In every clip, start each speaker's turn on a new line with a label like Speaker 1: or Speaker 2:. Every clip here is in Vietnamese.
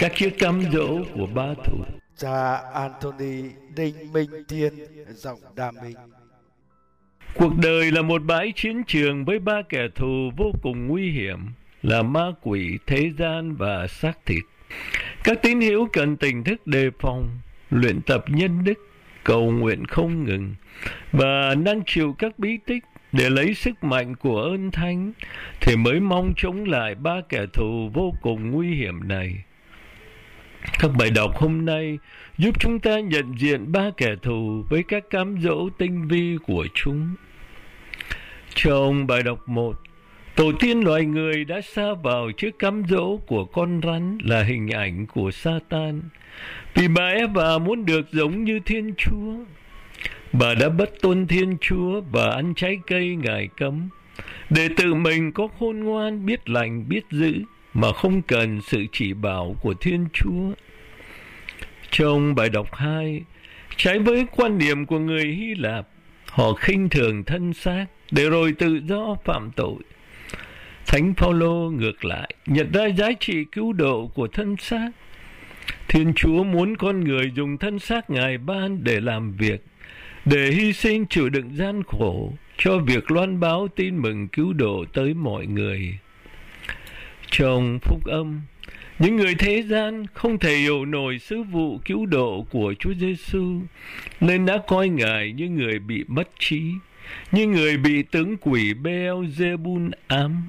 Speaker 1: Các chiếc cám dỗ của ba thủ.
Speaker 2: Cha Anthony Đinh Minh Thiên, giọng đam minh.
Speaker 1: Cuộc đời là một bãi chiến trường với ba kẻ thù vô cùng nguy hiểm là ma quỷ, thế gian và xác thịt. Các tín hữu cần tỉnh thức đề phòng, luyện tập nhân đức, cầu nguyện không ngừng và năng chịu các bí tích để lấy sức mạnh của ơn thánh thì mới mong chống lại ba kẻ thù vô cùng nguy hiểm này. Các bài đọc hôm nay giúp chúng ta nhận diện ba kẻ thù với các cám dỗ tinh vi của chúng. Trong bài đọc 1, tổ tiên loài người đã sa vào chiếc cám dỗ của con rắn là hình ảnh của Satan. Vì bà Eva muốn được giống như Thiên Chúa, bà đã bất tuân Thiên Chúa và ăn trái cây Ngài cấm, để tự mình có khôn ngoan, biết lành, biết giữ, mà không cần sự chỉ bảo của Thiên Chúa. Trong bài đọc 2, trái với quan niệm của người Hy Lạp, họ khinh thường thân xác để rồi tự do phạm tội. Thánh Phaolô ngược lại nhận ra giá trị cứu độ của thân xác. Thiên Chúa muốn con người dùng thân xác Ngài ban để làm việc, để hy sinh chịu đựng gian khổ cho việc loan báo tin mừng cứu độ tới mọi người. Trong Phúc Âm, những người thế gian không thể hiểu nổi sứ vụ cứu độ của Chúa Giêsu, nên đã coi Ngài như người bị mất trí, như người bị tướng quỷ Beelzebul ám.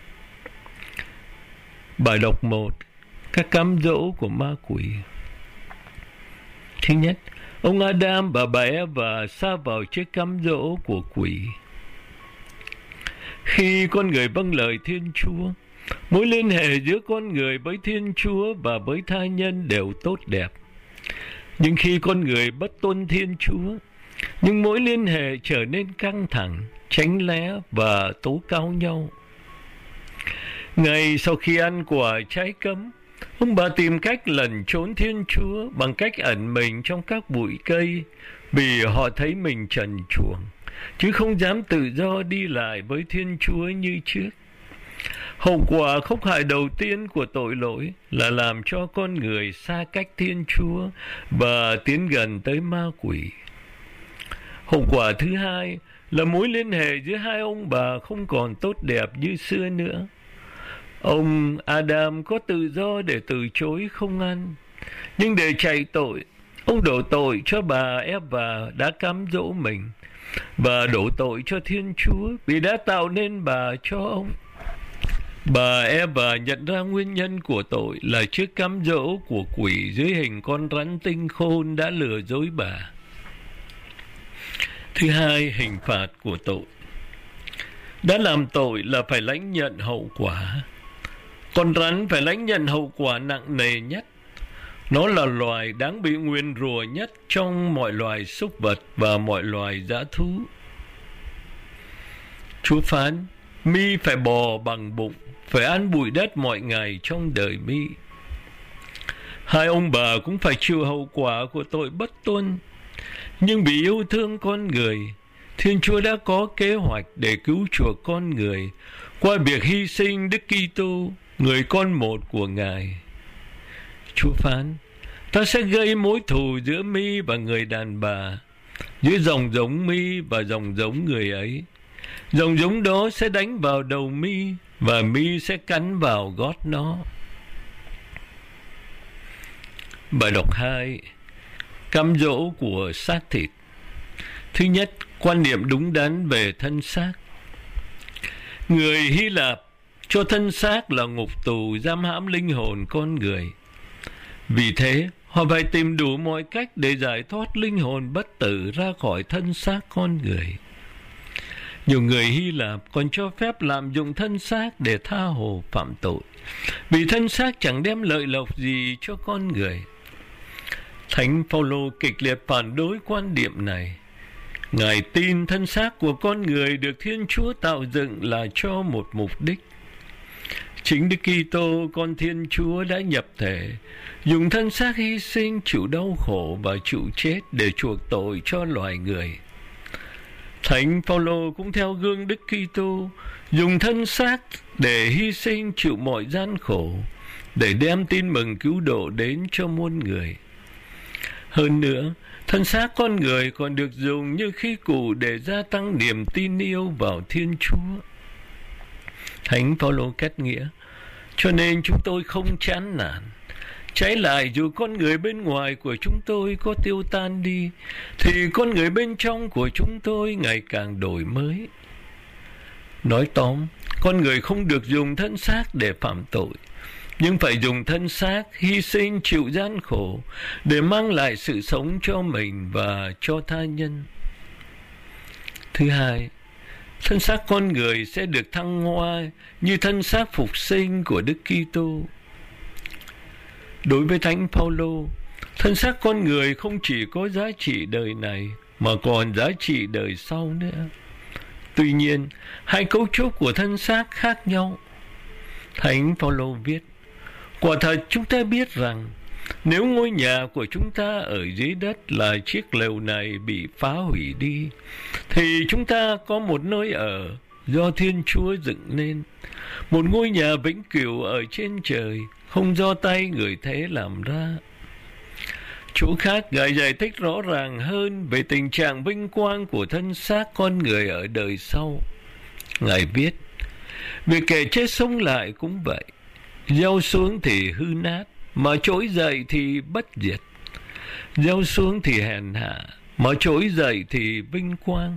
Speaker 1: Bài đọc 1, các cám dỗ của ma quỷ. Thứ nhất, ông Adam và bà Eva sa vào chiếc cám dỗ của quỷ. Khi con người vâng lời Thiên Chúa, mối liên hệ giữa con người với Thiên Chúa và với tha nhân đều tốt đẹp. Nhưng khi con người bất tuân Thiên Chúa, những mối liên hệ trở nên căng thẳng, tránh lé và tố cáo nhau. Ngay sau khi ăn quả trái cấm, ông bà tìm cách lẩn trốn Thiên Chúa bằng cách ẩn mình trong các bụi cây, vì họ thấy mình trần truồng, chứ không dám tự do đi lại với Thiên Chúa như trước. Hậu quả khốc hại đầu tiên của tội lỗi là làm cho con người xa cách Thiên Chúa và tiến gần tới ma quỷ. Hậu quả thứ hai là mối liên hệ giữa hai ông bà không còn tốt đẹp như xưa nữa. Ông Adam có tự do để từ chối không ăn, nhưng để chạy tội, ông đổ tội cho bà Eva đã cám dỗ mình, và đổ tội cho Thiên Chúa vì đã tạo nên bà cho ông. Bà Eva nhận ra nguyên nhân của tội là chiếc cám dỗ của quỷ dưới hình con rắn tinh khôn đã lừa dối bà. Thứ hai, hình phạt của tội. Đã làm tội là phải lãnh nhận hậu quả. Con rắn phải lãnh nhận hậu quả nặng nề nhất. Nó là loài đáng bị nguyền rủa nhất trong mọi loài súc vật và mọi loài dã thú. Chúa phán, mi phải bò bằng bụng, phải ăn bụi đất mọi ngày trong đời mi. Hai ông bà cũng phải chịu hậu quả của tội bất tuân. Nhưng vì yêu thương con người, Thiên Chúa đã có kế hoạch để cứu chuộc con người qua việc hy sinh Đức Kitô, người con một của Ngài. Chúa phán, ta sẽ gây mối thù giữa mi và người đàn bà, giữa dòng giống mi và dòng giống người ấy. Dòng giống đó sẽ đánh vào đầu mi và mi sẽ cắn vào gót nó. Bài đọc 2, cám dỗ của xác thịt. Thứ nhất, quan niệm đúng đắn về thân xác. Người Hy Lạp cho thân xác là ngục tù giam hãm linh hồn con người. Vì thế, họ phải tìm đủ mọi cách để giải thoát linh hồn bất tử ra khỏi thân xác con người. Nhiều người Hy Lạp còn cho phép lạm dụng thân xác để tha hồ phạm tội, vì thân xác chẳng đem lợi lộc gì cho con người. Thánh Phaolô kịch liệt phản đối quan điểm này. Ngài tin thân xác của con người được Thiên Chúa tạo dựng là cho một mục đích. Chính Đức Kitô, con Thiên Chúa đã nhập thể, dùng thân xác hy sinh, chịu đau khổ và chịu chết để chuộc tội cho loài người. Thánh Phaolô cũng theo gương Đức Kitô, dùng thân xác để hy sinh chịu mọi gian khổ, để đem tin mừng cứu độ đến cho muôn người. Hơn nữa, thân xác con người còn được dùng như khí cụ để gia tăng niềm tin yêu vào Thiên Chúa. Thánh Phaolô kết nghĩa: cho nên chúng tôi không chán nản. Trái lại, dù con người bên ngoài của chúng tôi có tiêu tan đi, thì con người bên trong của chúng tôi ngày càng đổi mới. Nói tóm, con người không được dùng thân xác để phạm tội, nhưng phải dùng thân xác hy sinh chịu gian khổ để mang lại sự sống cho mình và cho tha nhân. Thứ hai, thân xác con người sẽ được thăng hoa như thân xác phục sinh của Đức Kitô. Đối với Thánh Phaolô, thân xác con người không chỉ có giá trị đời này mà còn giá trị đời sau nữa. Tuy nhiên, hai cấu trúc của thân xác khác nhau. Thánh Phaolô viết: quả thật chúng ta biết rằng nếu ngôi nhà của chúng ta ở dưới đất là chiếc lều này bị phá hủy đi, thì chúng ta có một nơi ở do Thiên Chúa dựng nên, một ngôi nhà vĩnh cửu ở trên trời, không do tay người thế làm ra. Chỗ khác, Ngài giải thích rõ ràng hơn về tình trạng vinh quang của thân xác con người ở đời sau. Ngài viết: việc kẻ chết sống lại cũng vậy, gieo xuống thì hư nát, mà trỗi dậy thì bất diệt; gieo xuống thì hèn hạ, mà trỗi dậy thì vinh quang;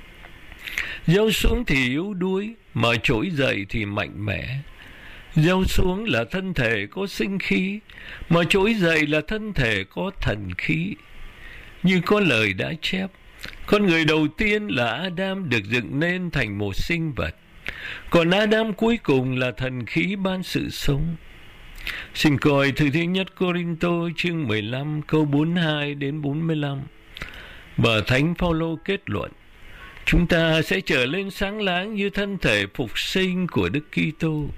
Speaker 1: gieo xuống thì yếu đuối, mà trỗi dậy thì mạnh mẽ; gieo xuống là thân thể có sinh khí, mà trỗi dậy là thân thể có thần khí. Như có lời đã chép, con người đầu tiên là Adam được dựng nên thành một sinh vật, còn Adam cuối cùng là thần khí ban sự sống. Xin coi thư thứ nhất Cô-rinh-tô chương 15 câu 42 đến 45. Và Thánh Phaolô kết luận: chúng ta sẽ trở lên sáng láng như thân thể phục sinh của Đức Kitô.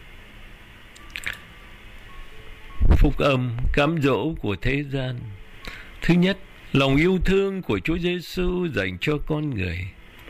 Speaker 1: Phúc âm cám dỗ của thế gian. Thứ nhất, lòng yêu thương của Chúa Giêsu dành cho con người.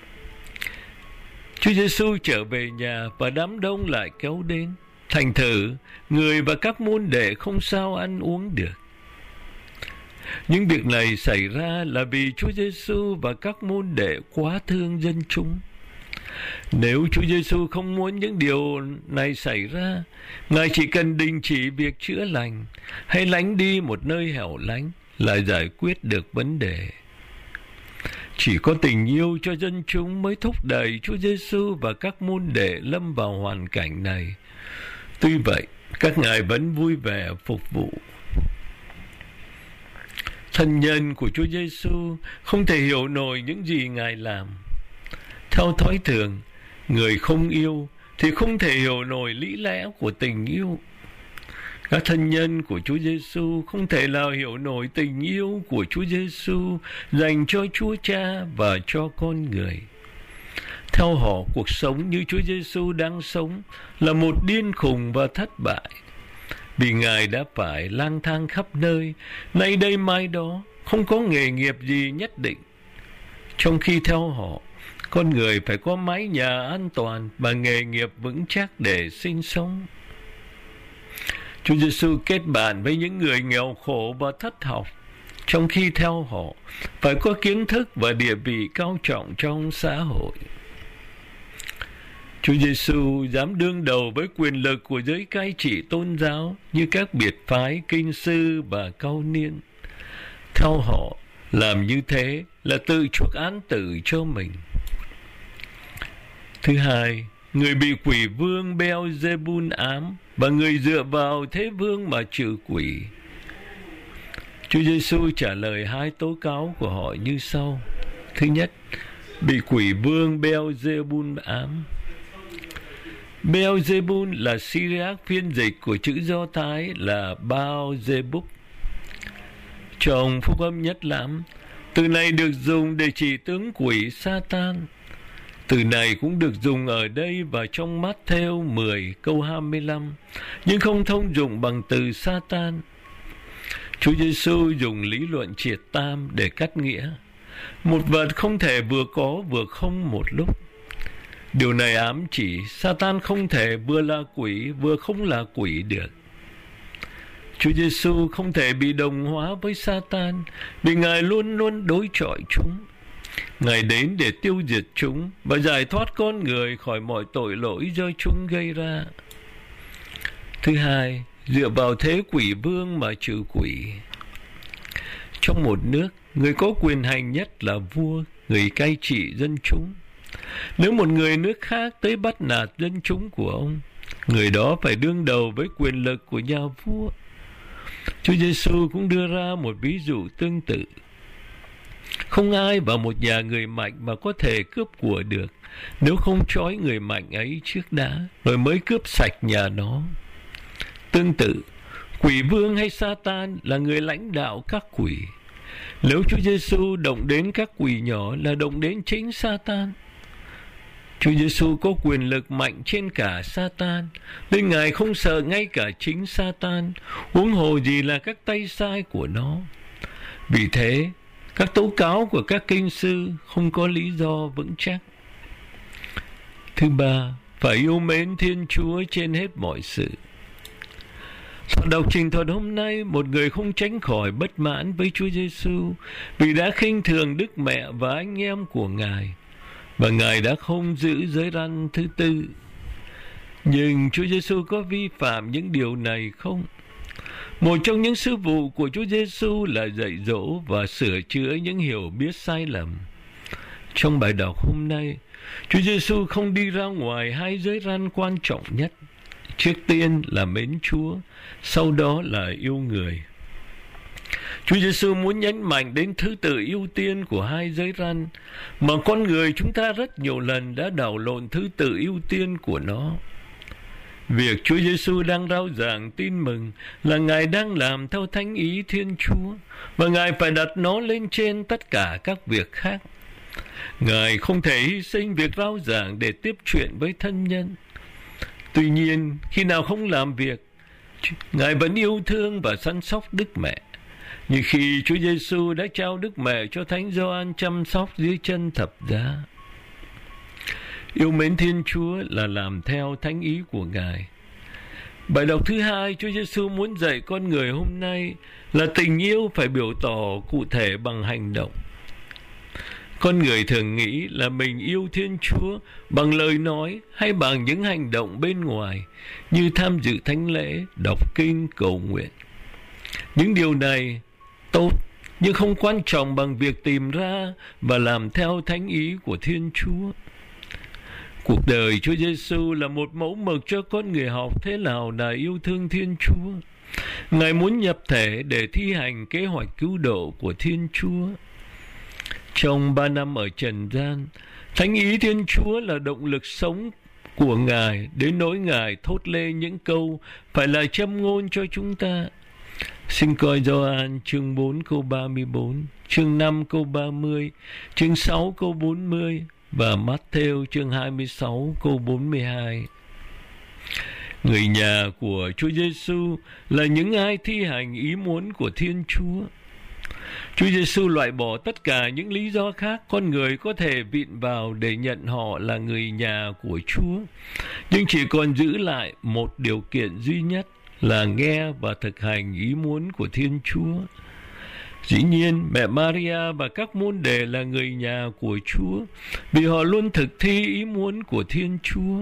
Speaker 1: Chúa Giêsu trở về nhà và đám đông lại kéo đến. Thành thử, người và các môn đệ không sao ăn uống được. Những việc này xảy ra là vì Chúa Giêsu và các môn đệ quá thương dân chúng. Nếu Chúa Giêsu không muốn những điều này xảy ra, Ngài chỉ cần đình chỉ việc chữa lành hay lánh đi một nơi hẻo lánh là giải quyết được vấn đề. Chỉ có tình yêu cho dân chúng mới thúc đẩy Chúa Giêsu và các môn đệ lâm vào hoàn cảnh này. Tuy vậy, các ngài vẫn vui vẻ phục vụ. Thân nhân của Chúa Giêsu không thể hiểu nổi những gì Ngài làm. Theo thói thường, người không yêu thì không thể hiểu nổi lý lẽ của tình yêu. Các thân nhân của Chúa Giêsu không thể nào hiểu nổi tình yêu của Chúa Giêsu dành cho Chúa Cha và cho con người. Theo họ, cuộc sống như Chúa Giêsu đang sống là một điên khùng và thất bại, vì Ngài đã phải lang thang khắp nơi, nay đây mai đó, không có nghề nghiệp gì nhất định. Trong khi theo họ, con người phải có mái nhà an toàn và nghề nghiệp vững chắc để sinh sống. Chúa Giêsu kết bạn với những người nghèo khổ và thất học, trong khi theo họ phải có kiến thức và địa vị cao trọng trong xã hội. Chúa Giêsu dám đương đầu với quyền lực của giới cai trị tôn giáo như các biệt phái kinh sư và cao niên. Theo họ, làm như thế là tự chuốc án tử cho mình. Thứ hai, người bị quỷ vương Beelzebul ám và người dựa vào thế vương mà trừ quỷ. Chúa Giêsu trả lời hai tố cáo của họ như sau. Thứ nhất, bị quỷ vương Beelzebul ám. Beelzebul là Syriac phiên dịch của chữ Do Thái là Baal-zebub. Trong Phúc âm Nhất Lãm, từ này được dùng để chỉ tướng quỷ Satan. Từ này cũng được dùng ở đây và trong Mát-thêu 10 câu 25, nhưng không thông dụng bằng từ Satan. Chúa Giêsu dùng lý luận triệt tam để cắt nghĩa. Một vật không thể vừa có vừa không một lúc. Điều này ám chỉ Satan không thể vừa là quỷ vừa không là quỷ được. Chúa Giêsu không thể bị đồng hóa với Sa-tan, vì Ngài luôn luôn đối chọi chúng. Ngài đến để tiêu diệt chúng và giải thoát con người khỏi mọi tội lỗi do chúng gây ra. Thứ hai, dựa vào thế quỷ vương mà trừ quỷ. Trong một nước, người có quyền hành nhất là vua, người cai trị dân chúng. Nếu một người nước khác tới bắt nạt dân chúng của ông, người đó phải đương đầu với quyền lực của nhà vua. Chúa Giêsu cũng đưa ra một ví dụ tương tự. Không ai vào một nhà người mạnh mà có thể cướp của được, nếu không trói người mạnh ấy trước đã, rồi mới cướp sạch nhà nó. Tương tự, quỷ vương hay Sa-tan là người lãnh đạo các quỷ. Nếu Chúa Giêsu động đến các quỷ nhỏ là động đến chính Sa-tan. Chúa Giêsu có quyền lực mạnh trên cả Sa-tan, nên Ngài không sợ ngay cả chính Sa-tan, huống hồ gì là các tay sai của nó. Vì thế, các tố cáo của các kinh sư không có lý do vững chắc. Thứ ba, phải yêu mến Thiên Chúa trên hết mọi sự. Soạn đọc trình thuật hôm nay, một người không tránh khỏi bất mãn với Chúa Giêsu vì đã khinh thường Đức Mẹ và anh em của Ngài, và Ngài đã không giữ giới răn thứ tư. Nhưng Chúa Giêsu có vi phạm những điều này không? Một trong những sứ vụ của Chúa Giêsu là dạy dỗ và sửa chữa những hiểu biết sai lầm. Trong bài đọc hôm nay, Chúa Giêsu không đi ra ngoài hai giới răn quan trọng nhất. Trước tiên là mến Chúa, sau đó là yêu người. Chúa Giêsu muốn nhấn mạnh đến thứ tự ưu tiên của hai giới răn, mà con người chúng ta rất nhiều lần đã đảo lộn thứ tự ưu tiên của nó. Việc Chúa Giêsu đang rao giảng tin mừng là Ngài đang làm theo thánh ý Thiên Chúa, và Ngài phải đặt nó lên trên tất cả các việc khác. Ngài không thể hy sinh việc rao giảng để tiếp chuyện với thân nhân. Tuy nhiên, khi nào không làm việc, Ngài vẫn yêu thương và săn sóc Đức Mẹ. Như khi Chúa Giêsu đã trao Đức Mẹ cho Thánh Gioan chăm sóc dưới chân thập giá. Yêu mến Thiên Chúa là làm theo thánh ý của Ngài. Bài đọc thứ hai Chúa Giêsu muốn dạy con người hôm nay là tình yêu phải biểu tỏ cụ thể bằng hành động. Con người thường nghĩ là mình yêu Thiên Chúa bằng lời nói hay bằng những hành động bên ngoài, như tham dự thánh lễ, đọc kinh, cầu nguyện. Những điều này tốt, nhưng không quan trọng bằng việc tìm ra và làm theo thánh ý của Thiên Chúa. Cuộc đời Chúa Giêsu là một mẫu mực cho con người học thế nào là yêu thương Thiên Chúa. Ngài muốn nhập thể để thi hành kế hoạch cứu độ của Thiên Chúa. Trong 3 năm ở trần gian, thánh ý Thiên Chúa là động lực sống của Ngài, đến nỗi Ngài thốt lên những câu phải là châm ngôn cho chúng ta. Xin coi Gioan chương 4 câu 34, chương 5 câu 30, chương 6 câu 40 và Mát-thêu chương 26 câu 42. Người nhà của Chúa Giêsu là những ai thi hành ý muốn của Thiên Chúa. Chúa Giêsu loại bỏ tất cả những lý do khác con người có thể vịn vào để nhận họ là người nhà của Chúa, nhưng chỉ còn giữ lại một điều kiện duy nhất là nghe và thực hành ý muốn của Thiên Chúa. Dĩ nhiên, mẹ Maria và các môn đệ là người nhà của Chúa vì họ luôn thực thi ý muốn của Thiên Chúa.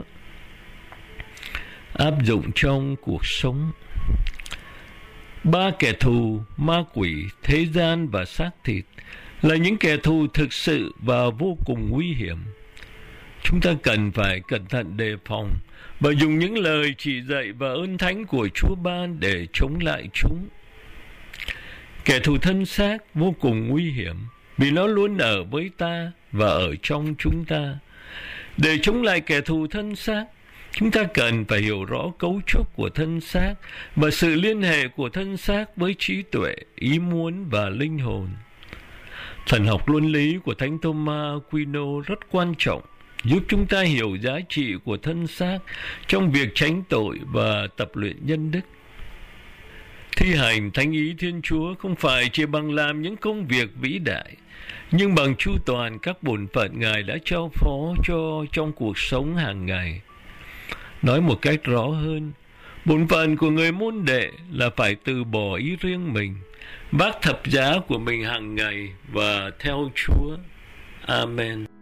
Speaker 1: Áp dụng trong cuộc sống. 3 kẻ thù, ma quỷ, thế gian và xác thịt là những kẻ thù thực sự và vô cùng nguy hiểm. Chúng ta cần phải cẩn thận đề phòng và dùng những lời chỉ dạy và ơn thánh của Chúa ban để chống lại chúng. Kẻ thù thân xác vô cùng nguy hiểm vì nó luôn ở với ta và ở trong chúng ta. Để chống lại kẻ thù thân xác, chúng ta cần phải hiểu rõ cấu trúc của thân xác và sự liên hệ của thân xác với trí tuệ, ý muốn và linh hồn. Thần học luân lý của Thánh Thomas Aquino rất quan trọng, giúp chúng ta hiểu giá trị của thân xác trong việc tránh tội và tập luyện nhân đức. Thi hành thánh ý Thiên Chúa không phải chỉ bằng làm những công việc vĩ đại, nhưng bằng chu toàn các bổn phận Ngài đã trao phó cho trong cuộc sống hàng ngày. Nói một cách rõ hơn, Bổn phận của người môn đệ là phải từ bỏ ý riêng mình, vác thập giá của mình hàng ngày và theo Chúa. Amen.